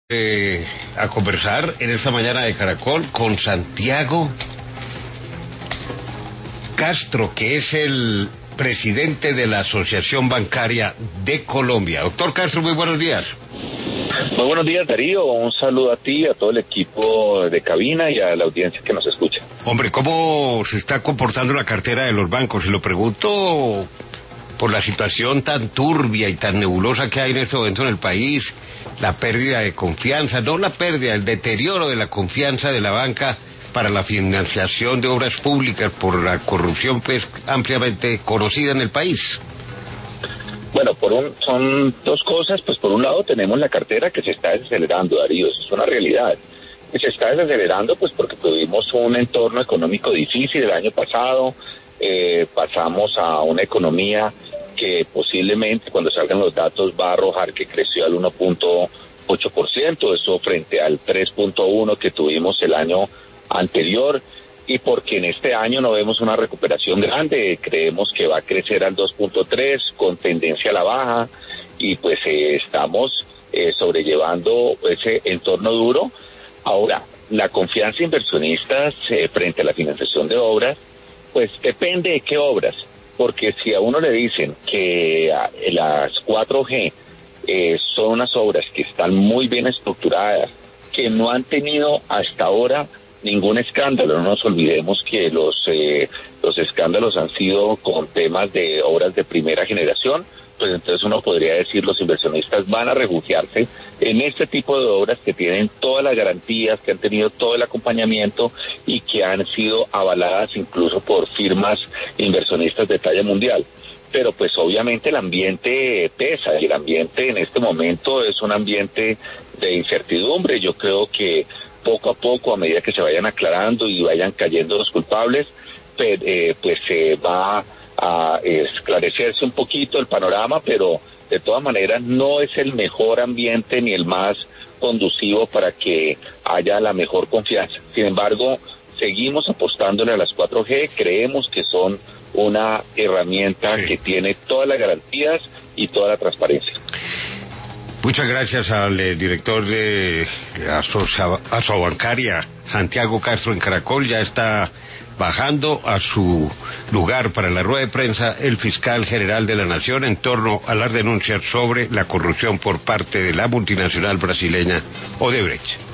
A conversar en esta mañana de Caracol con Santiago Castro, que es el presidente de la Asociación Bancaria de Colombia. Doctor Castro, muy buenos días. Muy buenos días, Darío. Un saludo a ti, a todo el equipo de cabina y a la audiencia que nos escucha. Hombre, ¿cómo se está comportando la cartera de los bancos? Y lo pregunto por la situación tan turbia y tan nebulosa que hay en este momento en el país, la pérdida de confianza, no la pérdida, el deterioro de la confianza de la banca para la financiación de obras públicas por la corrupción pues ampliamente conocida en el país. Bueno, son dos cosas. Pues por un lado tenemos la cartera que se está desacelerando, Darío, eso es una realidad. Que se está desacelerando pues porque tuvimos un entorno económico difícil el año pasado, pasamos a una economía que posiblemente cuando salgan los datos va a arrojar que creció al 1.8%, eso frente al 3.1% que tuvimos el año anterior, y porque en este año no vemos una recuperación grande, creemos que va a crecer al 2.3% con tendencia a la baja, y pues estamos sobrellevando ese entorno duro. Ahora, la confianza de inversionistas frente a la financiación de obras, pues depende de qué obras, porque si a uno le dicen que las 4G son unas obras que están muy bien estructuradas, que no han tenido hasta ahora ningún escándalo, no nos olvidemos que los escándalos han sido con temas de obras de primera generación, pues entonces uno podría decir los inversionistas van a refugiarse en este tipo de obras que tienen todas las garantías, que han tenido todo el acompañamiento y que han sido avaladas incluso por firmas inversionistas de talla mundial. Pero pues obviamente el ambiente pesa y el ambiente en este momento es un ambiente de incertidumbre. Yo creo que poco a poco, a medida que se vayan aclarando y vayan cayendo los culpables, pues se va a esclarecerse un poquito el panorama, pero de todas maneras no es el mejor ambiente ni el más conducivo para que haya la mejor confianza. Sin embargo, seguimos apostándole a las 4G, creemos que son una herramienta que tiene todas las garantías y toda la transparencia. Muchas gracias al director de Asociabancaria, Santiago Castro, en Caracol. Ya está bajando a su lugar para la rueda de prensa el fiscal general de la Nación en torno a las denuncias sobre la corrupción por parte de la multinacional brasileña Odebrecht.